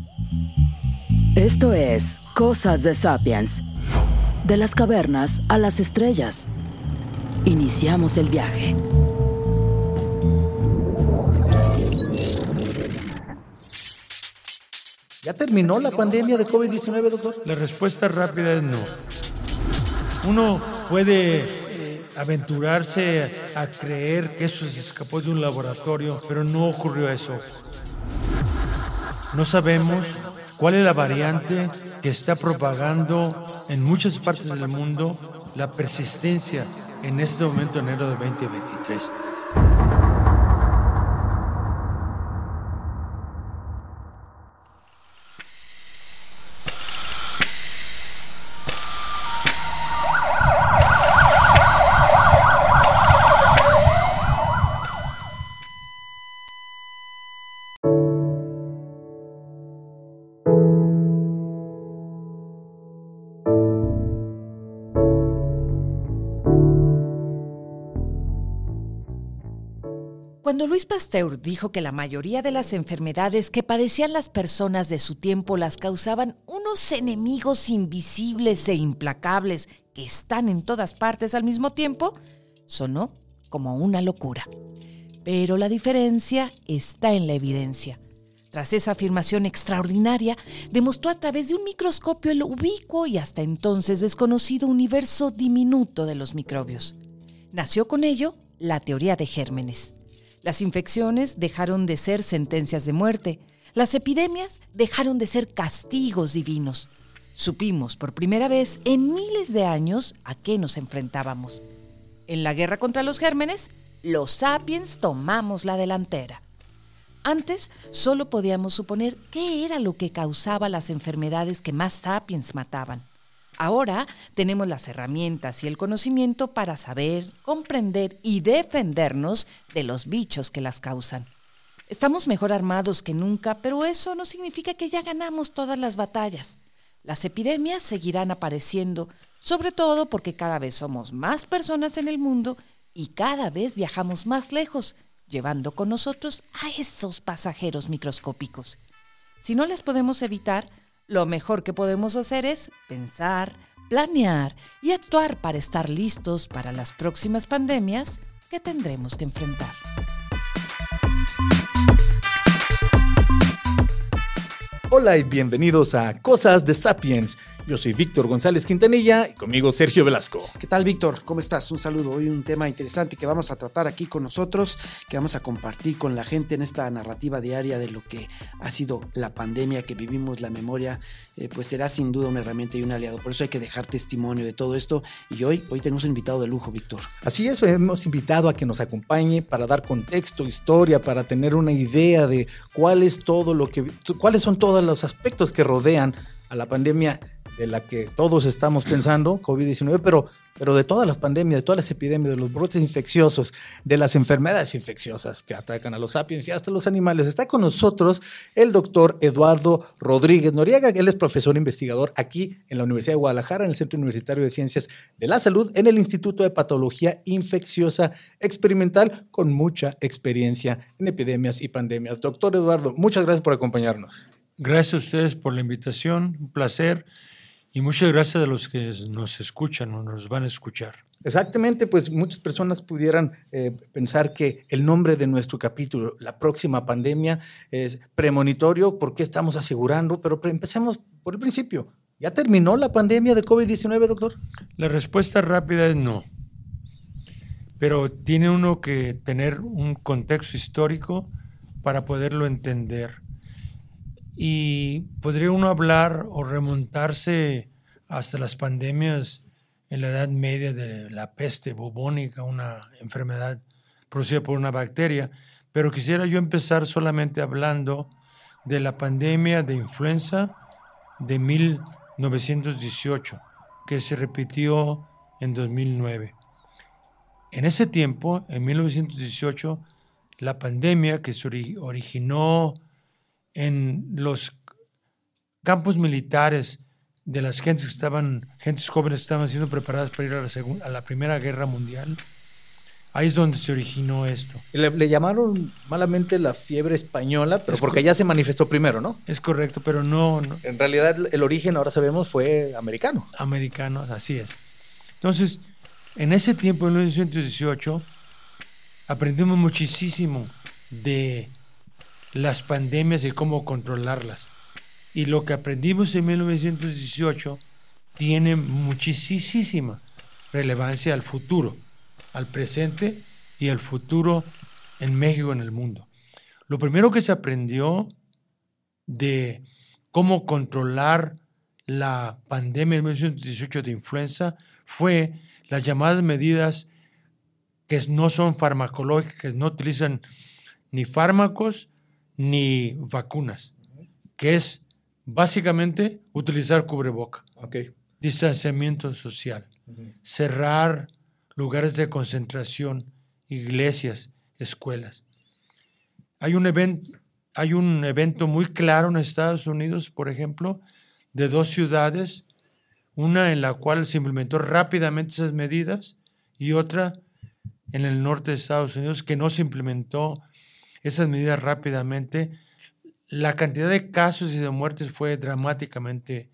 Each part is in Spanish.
Esto es Cosas de Sapiens. De las cavernas a las estrellas. Iniciamos el viaje. ¿Ya terminó la pandemia de COVID-19, doctor? La respuesta rápida es no. Uno puede aventurarse a creer que eso se escapó de un laboratorio, pero no ocurrió eso. No sabemos cuál es la variante que está propagando en muchas partes del mundo la persistencia en este momento, enero de 2023. Cuando Louis Pasteur dijo que la mayoría de las enfermedades que padecían las personas de su tiempo las causaban unos enemigos invisibles e implacables que están en todas partes al mismo tiempo, sonó como una locura. Pero la diferencia está en la evidencia. Tras esa afirmación extraordinaria, demostró a través de un microscopio el ubicuo y hasta entonces desconocido universo diminuto de los microbios. Nació con ello la teoría de gérmenes. Las infecciones dejaron de ser sentencias de muerte. Las epidemias dejaron de ser castigos divinos. Supimos por primera vez en miles de años a qué nos enfrentábamos. En la guerra contra los gérmenes, los sapiens tomamos la delantera. Antes solo podíamos suponer qué era lo que causaba las enfermedades que más sapiens mataban. Ahora tenemos las herramientas y el conocimiento para saber, comprender y defendernos de los bichos que las causan. Estamos mejor armados que nunca, pero eso no significa que ya ganamos todas las batallas. Las epidemias seguirán apareciendo, sobre todo porque cada vez somos más personas en el mundo y cada vez viajamos más lejos, llevando con nosotros a esos pasajeros microscópicos. Si no las podemos evitar, lo mejor que podemos hacer es pensar, planear y actuar para estar listos para las próximas pandemias que tendremos que enfrentar. Hola y bienvenidos a Cosas de Sapiens. Yo soy Víctor González Quintanilla y conmigo Sergio Velasco. ¿Qué tal, Víctor? ¿Cómo estás? Un saludo. Hoy un tema interesante que vamos a tratar aquí con nosotros, que vamos a compartir con la gente en esta narrativa diaria de lo que ha sido la pandemia que vivimos, la memoria, pues será sin duda una herramienta y un aliado. Por eso hay que dejar testimonio de todo esto. Y hoy tenemos un invitado de lujo, Víctor. Así es, hemos invitado a que nos acompañe para dar contexto, historia, para tener una idea de cuáles son todos los aspectos que rodean a la pandemia de la que todos estamos pensando, COVID-19, pero de todas las pandemias, de todas las epidemias, de los brotes infecciosos, de las enfermedades infecciosas que atacan a los sapiens y hasta los animales. Está con nosotros el doctor Eduardo Rodríguez Noriega. Él es profesor investigador aquí en la Universidad de Guadalajara, en el Centro Universitario de Ciencias de la Salud, en el Instituto de Patología Infecciosa Experimental, con mucha experiencia en epidemias y pandemias. Doctor Eduardo, muchas gracias por acompañarnos. Gracias a ustedes por la invitación, un placer. Y muchas gracias a los que nos escuchan o nos van a escuchar. Exactamente, pues muchas personas pudieran pensar que el nombre de nuestro capítulo, la próxima pandemia, es premonitorio porque estamos asegurando, pero empecemos por el principio. ¿Ya terminó la pandemia de COVID-19, doctor? La respuesta rápida es no. Pero tiene uno que tener un contexto histórico para poderlo entender. Y podría uno hablar o remontarse hasta las pandemias en la Edad Media de la peste bubónica, una enfermedad producida por una bacteria, pero quisiera yo empezar solamente hablando de la pandemia de influenza de 1918, que se repitió en 2009. En ese tiempo, en 1918, la pandemia que se originó en los campos militares de las gentes jóvenes que estaban siendo preparadas para ir a la Primera Guerra Mundial, Ahí es donde se originó esto. Le llamaron malamente la fiebre española, pero porque allá se manifestó primero, ¿no? Es correcto, pero no. En realidad el origen, ahora sabemos, fue americano. Americanos, así es. Entonces, en ese tiempo, en 1918, aprendimos muchísimo de las pandemias y cómo controlarlas. Y lo que aprendimos en 1918 tiene muchísima relevancia al futuro, al presente y al futuro en México, en el mundo. Lo primero que se aprendió de cómo controlar la pandemia de 1918 de influenza fue las llamadas medidas que no son farmacológicas, no utilizan ni fármacos ni vacunas, que es básicamente utilizar cubreboca, distanciamiento social, cerrar lugares de concentración, iglesias, escuelas. Hay un evento muy claro en Estados Unidos, por ejemplo, de 2 ciudades, una en la cual se implementó rápidamente esas medidas y otra en el norte de Estados Unidos que no se implementó esas medidas rápidamente. La cantidad de casos y de muertes fue dramáticamente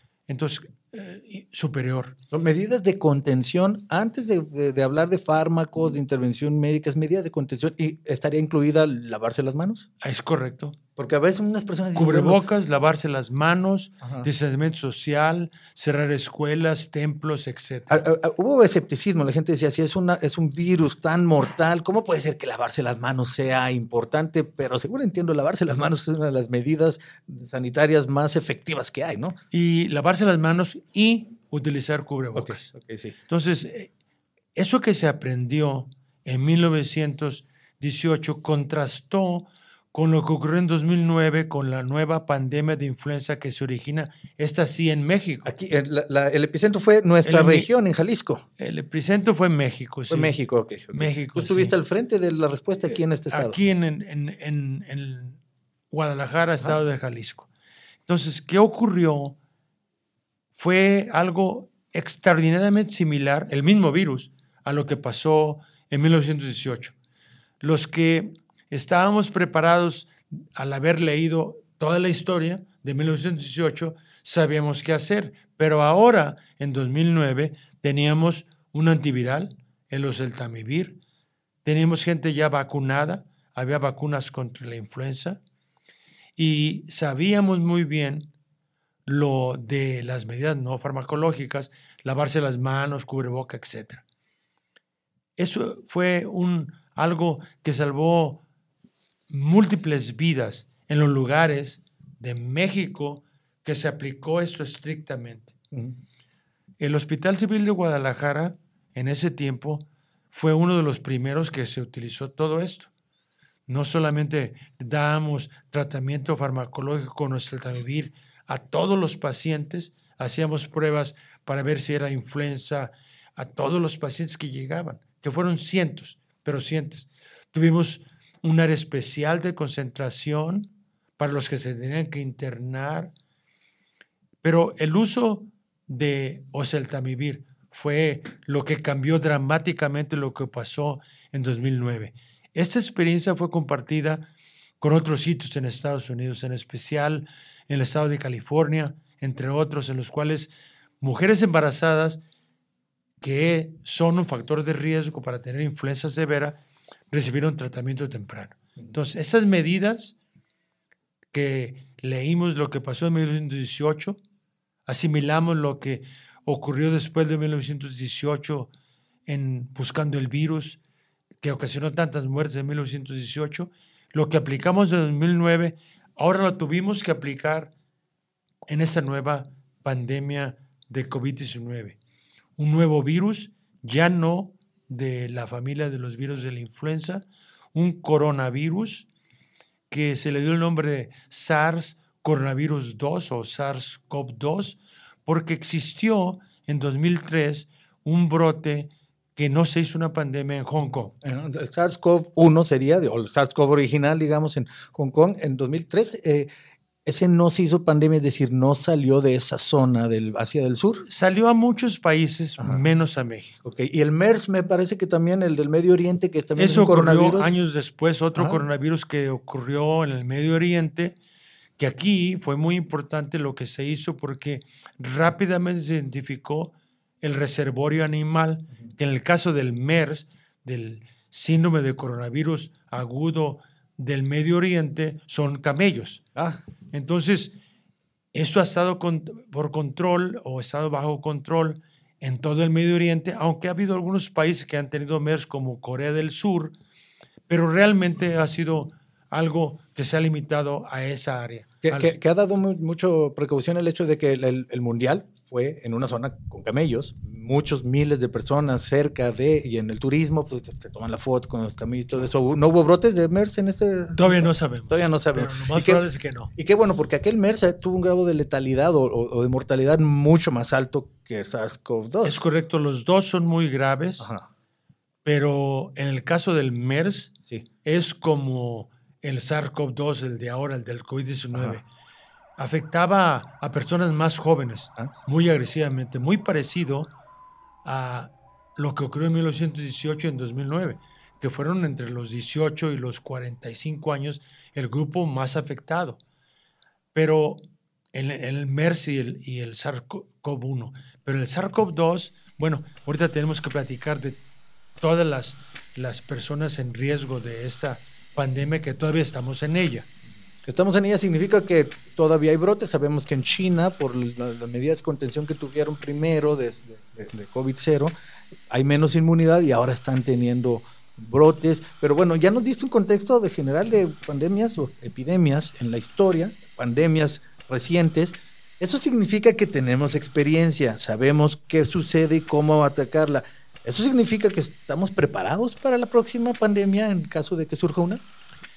superior. Son medidas de contención, antes de hablar de fármacos, de intervención médica, es medidas de contención, y estaría incluida lavarse las manos. Es correcto. Porque a veces unas personas dicen, cubrebocas, bueno, lavarse las manos, distanciamiento social, cerrar escuelas, templos, etc. Hubo escepticismo, la gente decía, si es un virus tan mortal, ¿cómo puede ser que lavarse las manos sea importante? Pero seguro entiendo, lavarse las manos es una de las medidas sanitarias más efectivas que hay, ¿no? Y lavarse las manos y utilizar cubrebocas. Sí. Entonces, eso que se aprendió en 1918 contrastó con lo que ocurrió en 2009 con la nueva pandemia de influenza que se origina, esta sí en México. Aquí el epicentro fue nuestra región, en Jalisco. El epicentro fue México, sí. Fue México, ok. México, ¿Tú estuviste al frente de la respuesta aquí en este estado? Aquí en Guadalajara, estado de Jalisco. Entonces, ¿qué ocurrió? Fue algo extraordinariamente similar, el mismo virus, a lo que pasó en 1918. Los que estábamos preparados al haber leído toda la historia de 1918, sabíamos qué hacer, pero ahora, en 2009, teníamos un antiviral, el oseltamivir, teníamos gente ya vacunada, había vacunas contra la influenza, y sabíamos muy bien lo de las medidas no farmacológicas, lavarse las manos, cubreboca, etc. Eso fue algo que salvó múltiples vidas en los lugares de México que se aplicó esto estrictamente. El Hospital Civil de Guadalajara, en ese tiempo, fue uno de los primeros que se utilizó todo esto. No solamente dábamos tratamiento farmacológico con oseltamivir a todos los pacientes, hacíamos pruebas para ver si era influenza a todos los pacientes que llegaban, que fueron cientos. Tuvimos un área especial de concentración para los que se tenían que internar, pero el uso de oseltamivir fue lo que cambió dramáticamente lo que pasó en 2009. Esta experiencia fue compartida con otros sitios en Estados Unidos, en especial en el estado de California, entre otros, en los cuales mujeres embarazadas que son un factor de riesgo para tener influenza severa recibieron tratamiento temprano. Entonces, esas medidas que leímos lo que pasó en 1918, asimilamos lo que ocurrió después de 1918 en buscando el virus que ocasionó tantas muertes en 1918, lo que aplicamos en 2009, ahora lo tuvimos que aplicar en esta nueva pandemia de COVID-19. Un nuevo virus, ya no de la familia de los virus de la influenza, un coronavirus que se le dio el nombre de SARS coronavirus 2 o SARS-CoV-2 porque existió en 2003 un brote que no se hizo una pandemia en Hong Kong. El SARS-CoV-1 sería, o el SARS-CoV original, digamos, en Hong Kong en 2003. ese no se hizo pandemia, es decir, no salió de esa zona del Asia del Sur. Salió a muchos países, Ajá. menos a México. Okay. Y el MERS me parece que también, el del Medio Oriente, que también Eso es un ocurrió coronavirus. años después, otro Ajá. coronavirus que ocurrió en el Medio Oriente, que aquí fue muy importante lo que se hizo porque rápidamente se identificó el reservorio animal, que en el caso del MERS, del síndrome de coronavirus agudo del Medio Oriente, son camellos. Ah, Entonces, eso ha estado por control o ha estado bajo control en todo el Medio Oriente, aunque ha habido algunos países que han tenido MERS como Corea del Sur, pero realmente ha sido algo que se ha limitado a esa área. que ha dado mucho precaución el hecho de que el Mundial fue en una zona con camellos, muchos miles de personas cerca de, y en el turismo pues, se toman la foto con los camellos y todo eso. ¿No hubo brotes de MERS en este? Todavía no sabemos. Todavía no sabemos. Pero lo más probable es que no. Y qué bueno, porque aquel MERS tuvo un grado de letalidad o de mortalidad mucho más alto que el SARS-CoV-2. Es correcto, los dos son muy graves, Ajá. pero en el caso del MERS Sí. es como el SARS-CoV-2, el de ahora, el del COVID-19. Ajá. Afectaba a personas más jóvenes, ¿Ah? muy agresivamente, muy parecido a lo que ocurrió en 1918 y en 2009, que fueron entre los 18 y los 45 años el grupo más afectado. Pero el MERS y el SARS-CoV-1. Pero el SARS-CoV-2, bueno, ahorita tenemos que platicar de todas las personas en riesgo de esta pandemia que todavía estamos en ella. Estamos en ella significa que todavía hay brotes. Sabemos que en China, por las medidas de contención que tuvieron primero de COVID-0, hay menos inmunidad y ahora están teniendo brotes. Pero bueno, ya nos diste un contexto de general de pandemias o epidemias en la historia, pandemias recientes. Eso significa que tenemos experiencia, sabemos qué sucede y cómo atacarla. ¿Eso significa que estamos preparados para la próxima pandemia en caso de que surja una?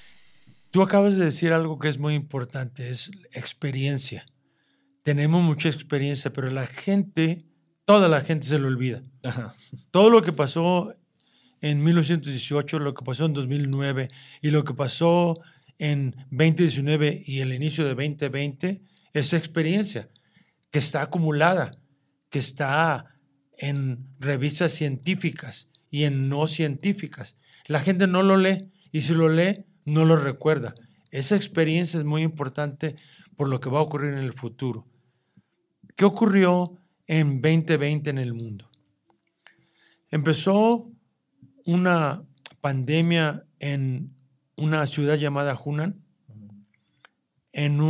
Tú acabas de decir algo que es muy importante, es experiencia. Tenemos mucha experiencia, pero toda la gente se lo olvida. Ajá. Todo lo que pasó en 1918, lo que pasó en 2009 y lo que pasó en 2019 y el inicio de 2020 es experiencia que está acumulada, que está en revistas científicas y en no científicas. La gente no lo lee y si lo lee, no lo recuerda. Esa experiencia es muy importante por lo que va a ocurrir en el futuro. ¿Qué ocurrió en 2020 en el mundo? Empezó una pandemia en una ciudad llamada Hunan, en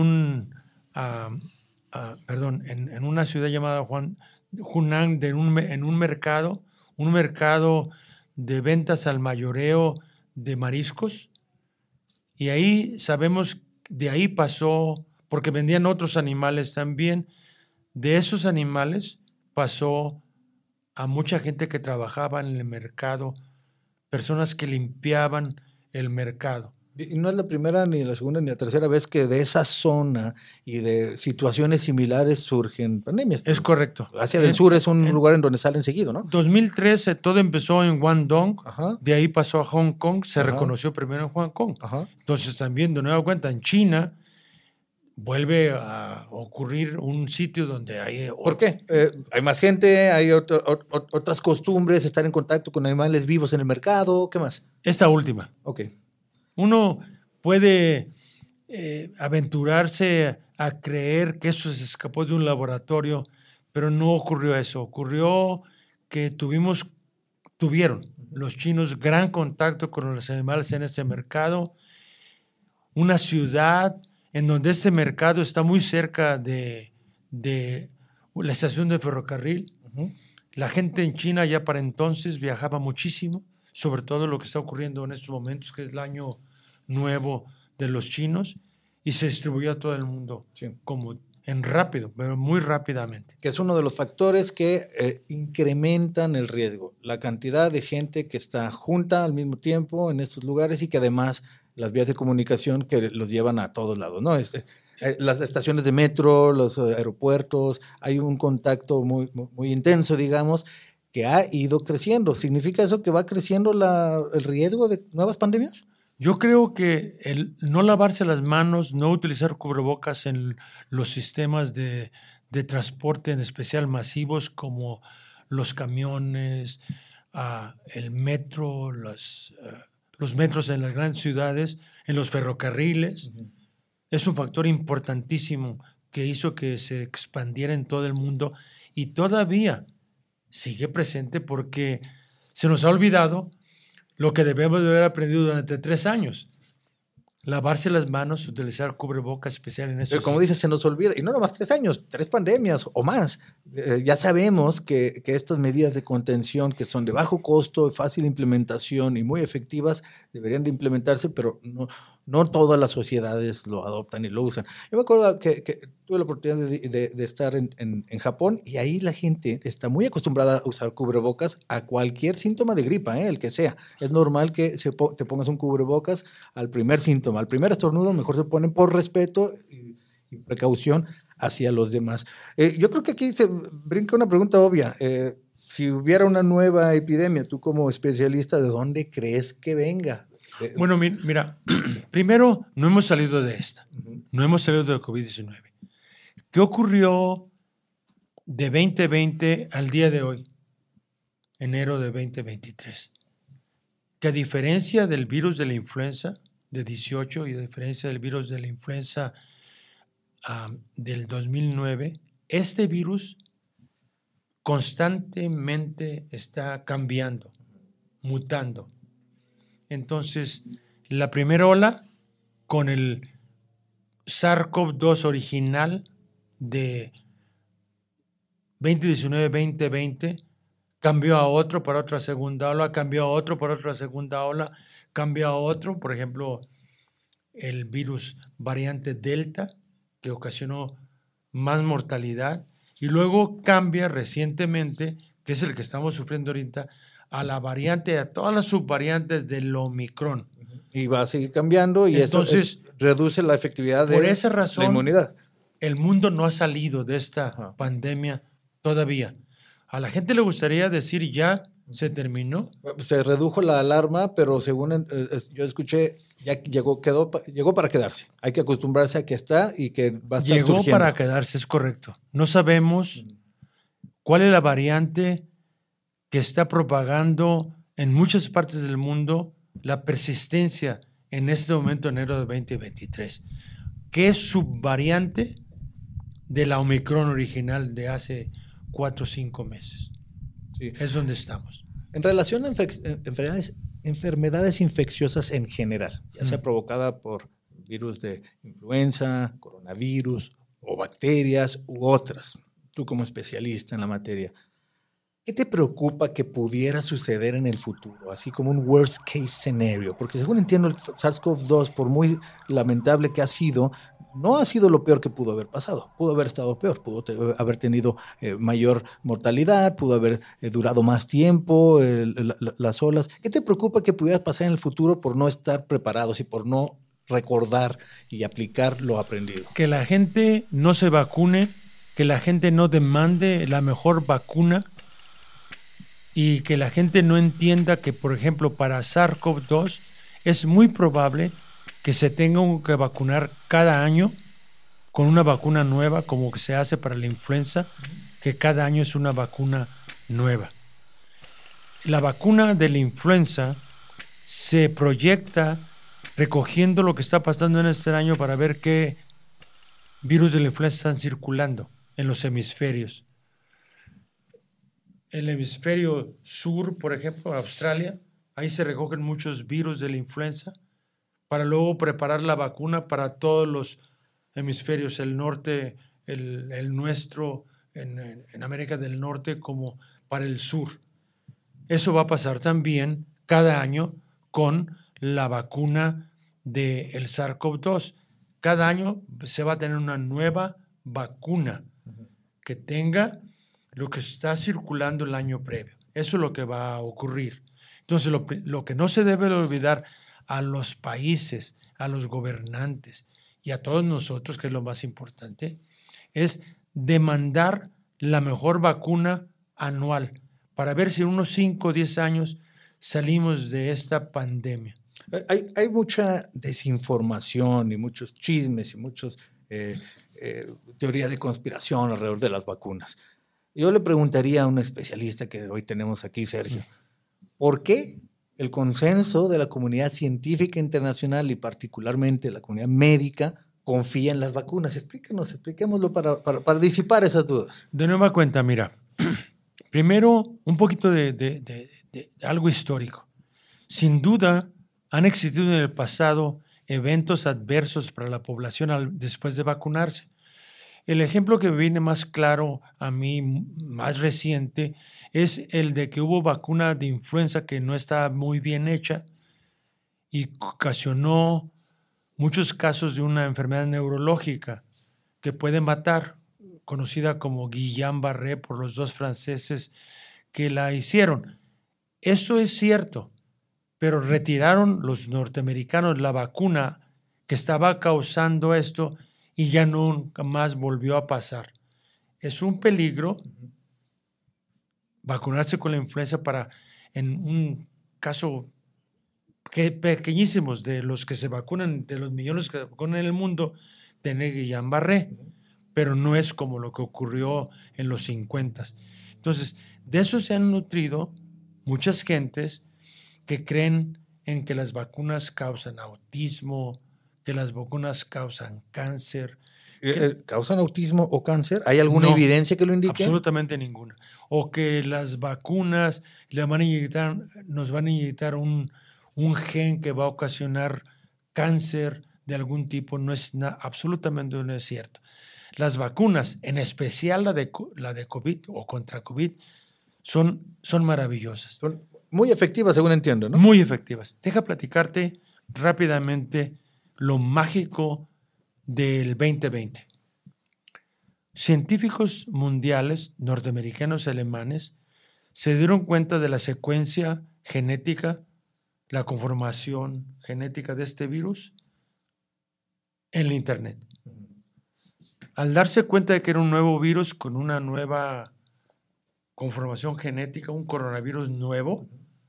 una ciudad llamada Hunan, en un mercado de ventas al mayoreo de mariscos. Y ahí sabemos, de ahí pasó, porque vendían otros animales también, de esos animales pasó a mucha gente que trabajaba en el mercado, personas que limpiaban el mercado. Y no es la primera, ni la segunda, ni la tercera vez que de esa zona y de situaciones similares surgen pandemias. Es correcto. Asia del Sur es un lugar en donde salen seguido, ¿no? 2013 todo empezó en Guangdong, Ajá. de ahí pasó a Hong Kong, se Ajá. reconoció primero en Hong Kong. Ajá. Entonces también, de nueva cuenta, en China vuelve a ocurrir un sitio donde hay... ¿Por qué? Hay más gente, hay otras costumbres, estar en contacto con animales vivos en el mercado, ¿qué más? Esta última. Ok. Uno puede aventurarse a creer que eso se escapó de un laboratorio, pero no ocurrió eso. Ocurrió que tuvieron los chinos gran contacto con los animales en este mercado. Una ciudad en donde este mercado está muy cerca de la estación de ferrocarril. Uh-huh. La gente en China ya para entonces viajaba muchísimo, sobre todo lo que está ocurriendo en estos momentos, que es el año nuevo de los chinos, y se distribuyó a todo el mundo, sí, como en rápido, pero muy rápidamente. Que es uno de los factores que incrementan el riesgo, la cantidad de gente que está junta al mismo tiempo en estos lugares y que además las vías de comunicación que los llevan a todos lados, ¿no? Las estaciones de metro, los aeropuertos, hay un contacto muy, muy intenso, digamos, que ha ido creciendo. ¿Significa eso que va creciendo el riesgo de nuevas pandemias? Yo creo que el no lavarse las manos, no utilizar cubrebocas en los sistemas de transporte, en especial masivos como los camiones, el metro, los metros en las grandes ciudades, en los ferrocarriles, es un factor importantísimo que hizo que se expandiera en todo el mundo y todavía sigue presente porque se nos ha olvidado lo que debemos de haber aprendido durante 3 años. Lavarse las manos, utilizar cubrebocas especial en estos. Pero como dices, se nos olvida, y no nomás 3 años, 3 pandemias o más. Ya sabemos que estas medidas de contención que son de bajo costo, fácil implementación y muy efectivas deberían de implementarse, pero no todas las sociedades lo adoptan y lo usan. Yo me acuerdo que tuve la oportunidad de estar en Japón y ahí la gente está muy acostumbrada a usar cubrebocas a cualquier síntoma de gripa, el que sea. Es normal que te pongas un cubrebocas al primer síntoma, al primer estornudo, mejor se ponen por respeto y precaución hacia los demás. Yo creo que aquí se brinca una pregunta obvia. Si hubiera una nueva epidemia, tú como especialista, ¿de dónde crees que venga? Bueno, mira, primero, no hemos salido de esta. No hemos salido de COVID-19. ¿Qué ocurrió de 2020 al día de hoy, enero de 2023? Que a diferencia del virus de la influenza de 18 y a diferencia del virus de la influenza del 2009, este virus constantemente está cambiando, mutando. Entonces, la primera ola con el SARS-CoV-2 original de 2019-2020 cambió a otro para otra segunda ola, cambió a otro para otra segunda ola, cambió a otro, por ejemplo, el virus variante Delta, que ocasionó más mortalidad, y luego cambia recientemente, que es el que estamos sufriendo ahorita, a la variante, a todas las subvariantes del Omicron. Y va a seguir cambiando y entonces, eso reduce la efectividad de esa razón, la inmunidad. El mundo no ha salido de esta pandemia todavía. A la gente le gustaría decir ya se terminó. Se redujo la alarma, pero según yo escuché, ya llegó para quedarse. Hay que acostumbrarse a que está y que va a estar surgiendo. Llegó para quedarse, es correcto. No sabemos cuál es la variante que está propagando en muchas partes del mundo la persistencia en este momento, enero de 2023. ¿Qué es subvariante de la Omicron original de hace 4 o 5 meses? Sí. Es donde estamos. En relación a enfermedades infecciosas en general, ya sea provocada por virus de influenza, coronavirus o bacterias u otras, tú como especialista en la materia, ¿qué te preocupa que pudiera suceder en el futuro? Así como un worst case scenario, porque según entiendo el SARS-CoV-2, por muy lamentable que ha sido, no ha sido lo peor que pudo haber pasado. Pudo haber estado peor, pudo haber tenido mayor mortalidad, pudo haber durado más tiempo, las olas. ¿Qué te preocupa que pudiera pasar en el futuro por no estar preparados y por no recordar y aplicar lo aprendido? Que la gente no se vacune, que la gente no demande la mejor vacuna y que la gente no entienda que, por ejemplo, para SARS-CoV-2 es muy probable que se tenga que vacunar cada año con una vacuna nueva, como que se hace para la influenza, que cada año es una vacuna nueva. La vacuna de la influenza se proyecta recogiendo lo que está pasando en este año para ver qué virus de la influenza están circulando en los hemisferios. El hemisferio sur, por ejemplo, Australia, ahí se recogen muchos virus de la influenza para luego preparar la vacuna para todos los hemisferios, el norte, el nuestro, en América del Norte, como para el sur. Eso va a pasar también cada año con la vacuna del SARS-CoV-2. Cada año se va a tener una nueva vacuna que tenga lo que está circulando el año previo. Eso es lo que va a ocurrir. Entonces, lo que no se debe olvidar a los países, a los gobernantes y a todos nosotros, que es lo más importante, es demandar la mejor vacuna anual para ver si en unos 5 o 10 años salimos de esta pandemia. Hay mucha desinformación y muchos chismes y muchos teorías de conspiración alrededor de las vacunas. Yo le preguntaría a un especialista que hoy tenemos aquí, Sergio, ¿por qué el consenso de la comunidad científica internacional y particularmente la comunidad médica confía en las vacunas? Expliquémoslo para disipar esas dudas. De nueva cuenta, mira, primero un poquito de algo histórico. Sin duda, han existido en el pasado eventos adversos para la población después de vacunarse. El ejemplo que viene más claro a mí, más reciente, es el de que hubo vacuna de influenza que no estaba muy bien hecha y ocasionó muchos casos de una enfermedad neurológica que puede matar, conocida como Guillain-Barré por los dos franceses que la hicieron. Esto es cierto, pero retiraron los norteamericanos la vacuna que estaba causando esto y ya nunca más volvió a pasar. Es un peligro vacunarse con la influenza para, en un caso pequeñísimos de los que se vacunan, de los millones que se vacunan en el mundo, tener Guillain-Barré, pero no es como lo que ocurrió en los 50. Entonces, de eso se han nutrido muchas gentes que creen en que las vacunas causan autismo, que las vacunas causan cáncer. ¿Causan autismo o cáncer? ¿Hay alguna evidencia que lo indique? Absolutamente ninguna. O que las vacunas nos van a inyectar un gen que va a ocasionar cáncer de algún tipo. Absolutamente no es cierto. Las vacunas, en especial la de COVID o contra COVID, son maravillosas. Son muy efectivas, según entiendo, ¿no? Muy efectivas. Deja platicarte rápidamente lo mágico del 2020. Científicos mundiales, norteamericanos y alemanes, se dieron cuenta de la secuencia genética, la conformación genética de este virus en la Internet. Al darse cuenta de que era un nuevo virus con una nueva conformación genética, un coronavirus nuevo,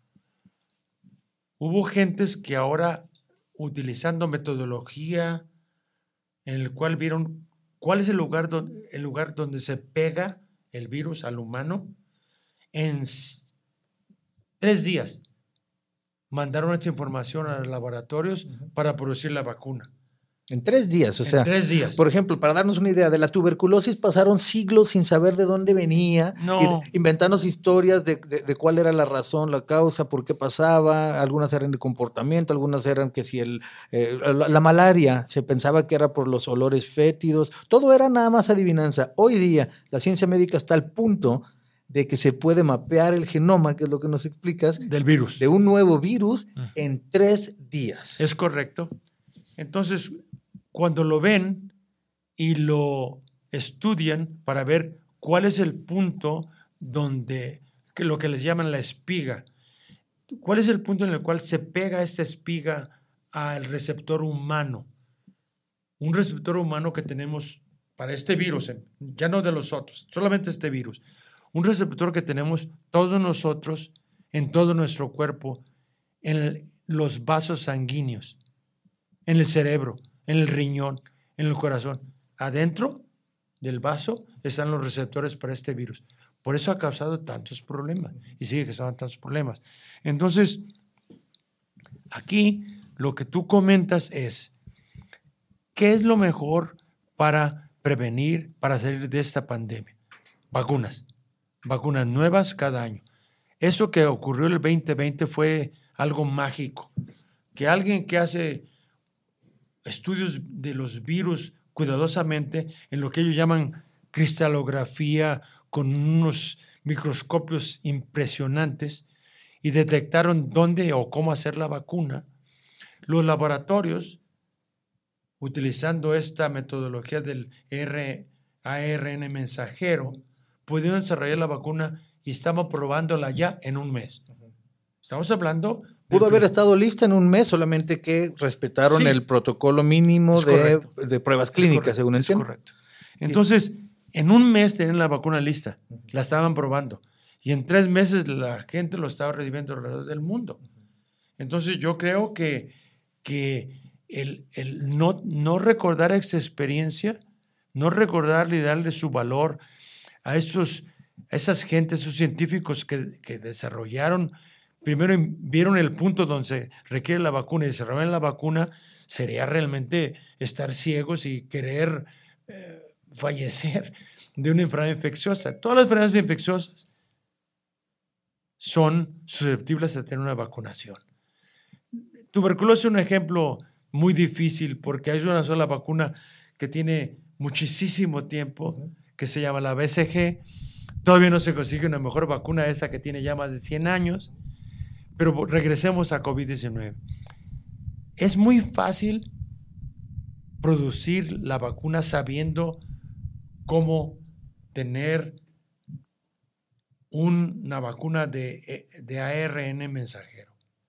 hubo gentes que ahora, utilizando metodología en el cual vieron cuál es el lugar donde se pega el virus al humano, en 3 días mandaron esta información a los laboratorios para producir la vacuna. En 3 días, o sea. En 3 días. Por ejemplo, para darnos una idea, de la tuberculosis pasaron siglos sin saber de dónde venía, inventándose historias de cuál era la razón, la causa, por qué pasaba. Algunas eran de comportamiento, algunas eran que si la malaria, se pensaba que era por los olores fétidos. Todo era nada más adivinanza. Hoy día, la ciencia médica está al punto de que se puede mapear el genoma, que es lo que nos explicas, del virus, de un nuevo virus en 3 días. Es correcto. Entonces, cuando lo ven y lo estudian para ver cuál es el punto lo que les llaman la espiga, cuál es el punto en el cual se pega esta espiga al receptor humano, un receptor humano que tenemos para este virus, ya no de los otros, solamente este virus, un receptor que tenemos todos nosotros en todo nuestro cuerpo, en los vasos sanguíneos, en el cerebro, en el riñón, en el corazón. Adentro del vaso están los receptores para este virus. Por eso ha causado tantos problemas y sigue causando tantos problemas. Entonces, aquí lo que tú comentas es, ¿qué es lo mejor para prevenir, para salir de esta pandemia? Vacunas nuevas cada año. Eso que ocurrió en el 2020 fue algo mágico. Que alguien que hace estudios de los virus cuidadosamente en lo que ellos llaman cristalografía con unos microscopios impresionantes y detectaron dónde o cómo hacer la vacuna, los laboratorios, utilizando esta metodología del ARN mensajero, pudieron desarrollar la vacuna y estamos probándola ya en 1 mes. Estamos hablando... Pudo haber estado lista en 1 mes, solamente que respetaron el protocolo mínimo de pruebas clínicas, según entiendo. Es correcto. Entonces, en 1 mes tenían la vacuna lista, la estaban probando. Y en 3 meses la gente lo estaba recibiendo alrededor del mundo. Entonces yo creo que el no recordar esa experiencia, no recordarle y darle su valor a esas gentes, esos científicos que desarrollaron, primero vieron el punto donde se requiere la vacuna y desarrollaron la vacuna, sería realmente estar ciegos y querer fallecer de una enfermedad infecciosa. Todas las enfermedades infecciosas son susceptibles a tener una vacunación. Tuberculosis es un ejemplo muy difícil porque hay una sola vacuna que tiene muchísimo tiempo, que se llama la BCG. Todavía no se consigue una mejor vacuna, esa que tiene ya más de 100 años, pero regresemos a COVID-19. Es muy fácil producir la vacuna sabiendo cómo tener una vacuna de ARN mensajero.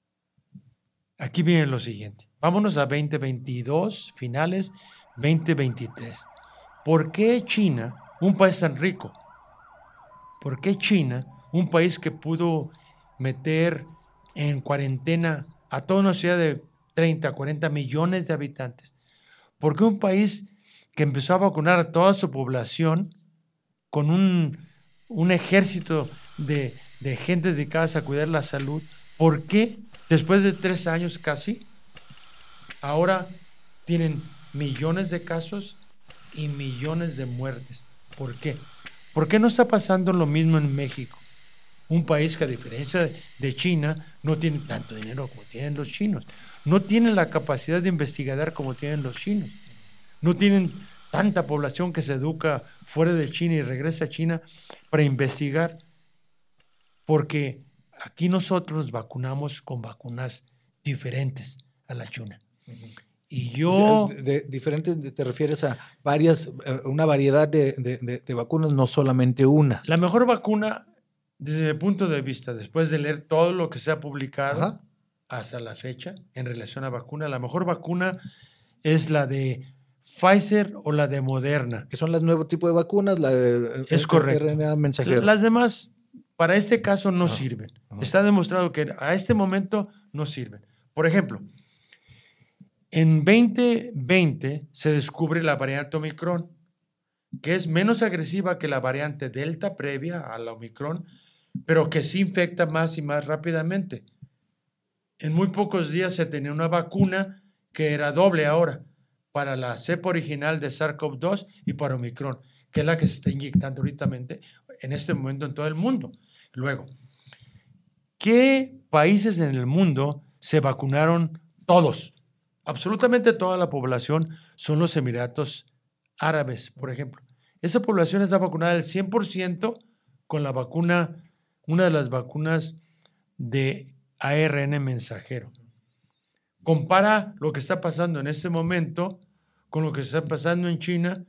Aquí viene lo siguiente. Vámonos a 2022, finales 2023. ¿Por qué China, un país tan rico? ¿Por qué China, un país que pudo meter en cuarentena a toda una ciudad de 30, 40 millones de habitantes? ¿Por qué un país que empezó a vacunar a toda su población con un ejército de gente dedicadas a cuidar la salud? ¿Por qué después de 3 años casi, ahora tienen millones de casos y millones de muertes? ¿Por qué? ¿Por qué no está pasando lo mismo en México? Un país que, a diferencia de China, no tiene tanto dinero como tienen los chinos. No tienen la capacidad de investigar como tienen los chinos. No tienen tanta población que se educa fuera de China y regresa a China para investigar. Porque aquí nosotros vacunamos con vacunas diferentes a la china. Y yo... Diferentes, ¿te refieres a una variedad de vacunas, no solamente una? La mejor vacuna, desde mi punto de vista, después de leer todo lo que se ha publicado hasta la fecha en relación a vacuna, la mejor vacuna es la de Pfizer o la de Moderna. Que son los nuevos tipos de vacunas, la de es correcto. RNA mensajero. Las demás, para este caso, no sirven. Está demostrado que a este momento no sirven. Por ejemplo, en 2020 se descubre la variante Omicron, que es menos agresiva que la variante Delta previa a la Omicron, pero que sí infecta más y más rápidamente. En muy pocos días se tenía una vacuna que era doble ahora, para la cepa original de SARS-CoV-2 y para Omicron, que es la que se está inyectando ahorita en este momento en todo el mundo. Luego, ¿qué países en el mundo se vacunaron todos? Absolutamente toda la población son los Emiratos Árabes, por ejemplo. Esa población está vacunada al 100% con la vacuna, una de las vacunas de ARN mensajero. Compara lo que está pasando en este momento con lo que está pasando en China.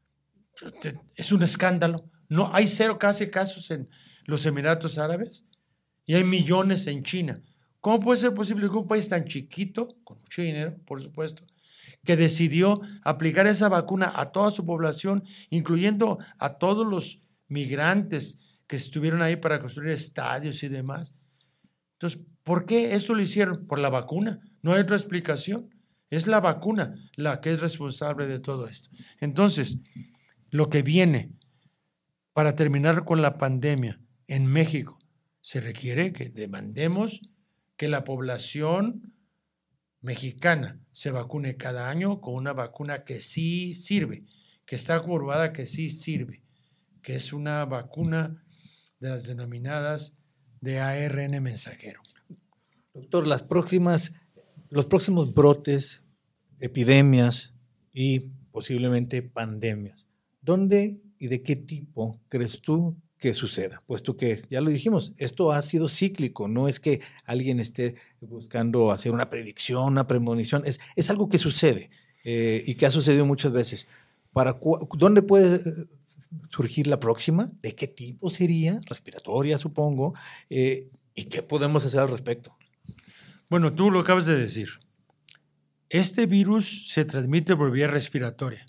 Es un escándalo. No, hay casi casos en los Emiratos Árabes y hay millones en China. ¿Cómo puede ser posible que un país tan chiquito, con mucho dinero, por supuesto, que decidió aplicar esa vacuna a toda su población, incluyendo a todos los migrantes que estuvieron ahí para construir estadios y demás? Entonces, ¿por qué eso lo hicieron? Por la vacuna. No hay otra explicación. Es la vacuna la que es responsable de todo esto. Entonces, lo que viene para terminar con la pandemia en México, se requiere que demandemos que la población mexicana se vacune cada año con una vacuna que sí sirve, que está curvada, que sí sirve, que es una vacuna de las denominadas de ARN mensajero. Doctor, los próximos brotes, epidemias y posiblemente pandemias, ¿dónde y de qué tipo crees tú que suceda? Puesto que, ya lo dijimos, esto ha sido cíclico, no es que alguien esté buscando hacer una predicción, una premonición, es algo que sucede y que ha sucedido muchas veces. ¿Dónde puede surgir la próxima? ¿De qué tipo sería? Respiratoria, supongo. ¿Y qué podemos hacer al respecto? Bueno, tú lo acabas de decir. Este virus se transmite por vía respiratoria.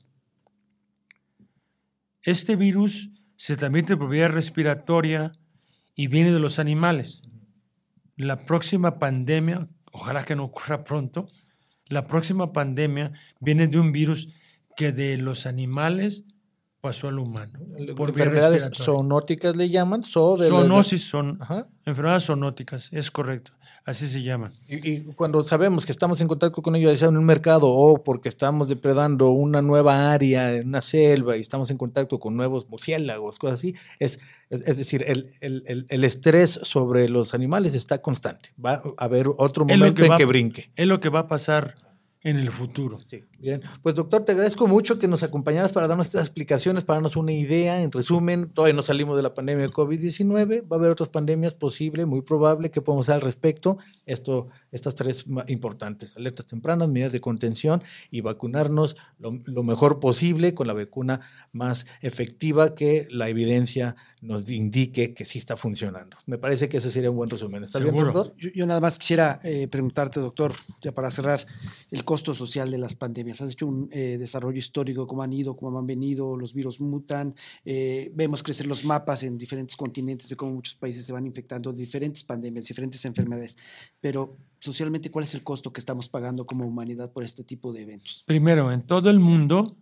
Este virus se transmite por vía respiratoria y viene de los animales. La próxima pandemia, ojalá que no ocurra pronto, la próxima pandemia viene de un virus que de los animales pasó al humano. Por enfermedades zoonóticas le llaman. Zoonosis son enfermedades zoonóticas, es correcto. Así se llaman. Y cuando sabemos que estamos en contacto con ellos, ya sea en un mercado o porque estamos depredando una nueva área en una selva y estamos en contacto con nuevos murciélagos, cosas así, es decir, el estrés sobre los animales está constante. Va a haber otro momento en que brinque. Es lo que va a pasar en el futuro. Sí, bien. Pues doctor, te agradezco mucho que nos acompañaras para darnos estas explicaciones, para darnos una idea. En resumen, todavía no salimos de la pandemia de COVID-19, va a haber otras pandemias posible, muy probable. ¿Qué podemos hacer al respecto? Estas tres importantes: alertas tempranas, medidas de contención y vacunarnos lo mejor posible con la vacuna más efectiva que la evidencia nos indique que sí está funcionando. Me parece que ese sería un buen resumen. ¿Está bien, doctor? Yo nada más quisiera preguntarte, doctor, ya para cerrar, el costo social de las pandemias. Has hecho un desarrollo histórico, cómo han ido, cómo han venido, los virus mutan, vemos crecer los mapas en diferentes continentes de cómo muchos países se van infectando de diferentes pandemias, diferentes enfermedades. Pero socialmente, ¿cuál es el costo que estamos pagando como humanidad por este tipo de eventos? Primero, en todo el mundo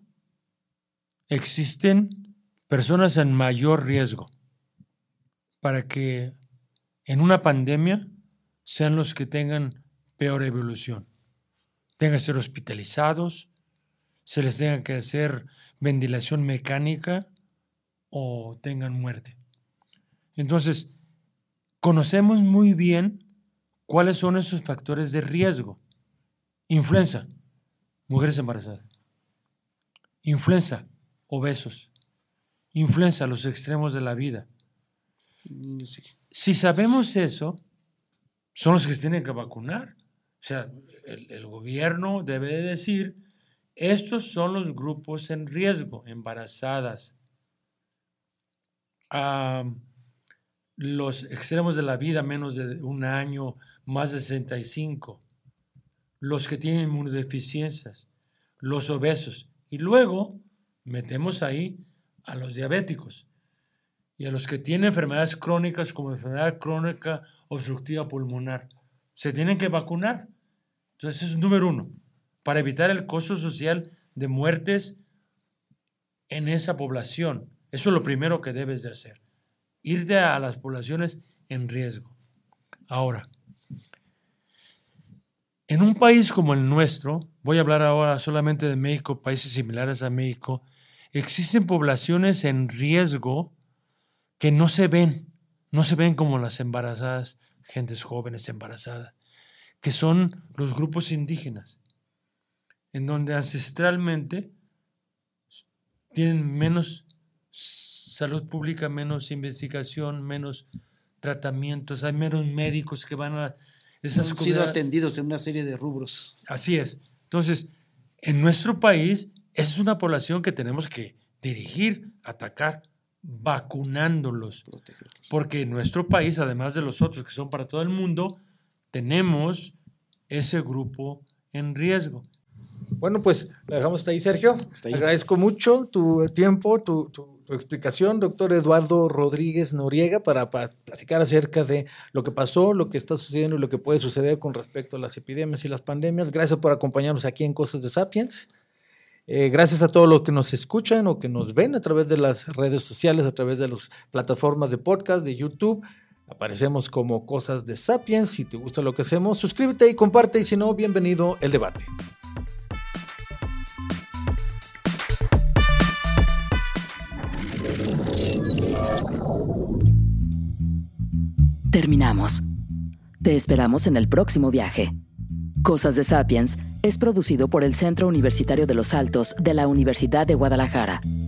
existen personas en mayor riesgo para que en una pandemia sean los que tengan peor evolución. Tengan que ser hospitalizados, se les tenga que hacer ventilación mecánica o tengan muerte. Entonces, conocemos muy bien cuáles son esos factores de riesgo. Influenza, mujeres embarazadas. Influenza, obesos. Influenza, los extremos de la vida. Sí. Si sabemos eso, son los que se tienen que vacunar. O sea, el gobierno debe de decir, estos son los grupos en riesgo: embarazadas, los extremos de la vida, menos de un año, más de 65, los que tienen inmunodeficiencias, los obesos. Y luego metemos ahí a los diabéticos y a los que tienen enfermedades crónicas como enfermedad crónica obstructiva pulmonar. Se tienen que vacunar. Entonces, eso es número uno, para evitar el costo social de muertes en esa población. Eso es lo primero que debes de hacer, irte a las poblaciones en riesgo. Ahora, en un país como el nuestro, voy a hablar ahora solamente de México, países similares a México, existen poblaciones en riesgo que no se ven como las embarazadas, gentes jóvenes embarazadas, que son los grupos indígenas, en donde ancestralmente tienen menos salud pública, menos investigación, menos tratamientos, hay menos médicos que van a esas han sido atendidos en una serie de rubros. Así es. Entonces, en nuestro país, esa es una población que tenemos que dirigir, atacar, vacunándolos. Protegerlos. Porque en nuestro país, además de los otros que son para todo el mundo, tenemos ese grupo en riesgo. Bueno, pues la dejamos hasta ahí, Sergio. Hasta ahí. Agradezco mucho tu tiempo, tu explicación, doctor Eduardo Rodríguez Noriega, para platicar acerca de lo que pasó, lo que está sucediendo y lo que puede suceder con respecto a las epidemias y las pandemias. Gracias por acompañarnos aquí en Cosas de Sapiens. Gracias a todos los que nos escuchan o que nos ven a través de las redes sociales, a través de las plataformas de podcast, de YouTube. Aparecemos como Cosas de Sapiens. Si te gusta lo que hacemos, suscríbete y comparte, y si no, bienvenido el debate. Terminamos. Te esperamos en el próximo viaje. Cosas de Sapiens es producido por el Centro Universitario de los Altos de la Universidad de Guadalajara.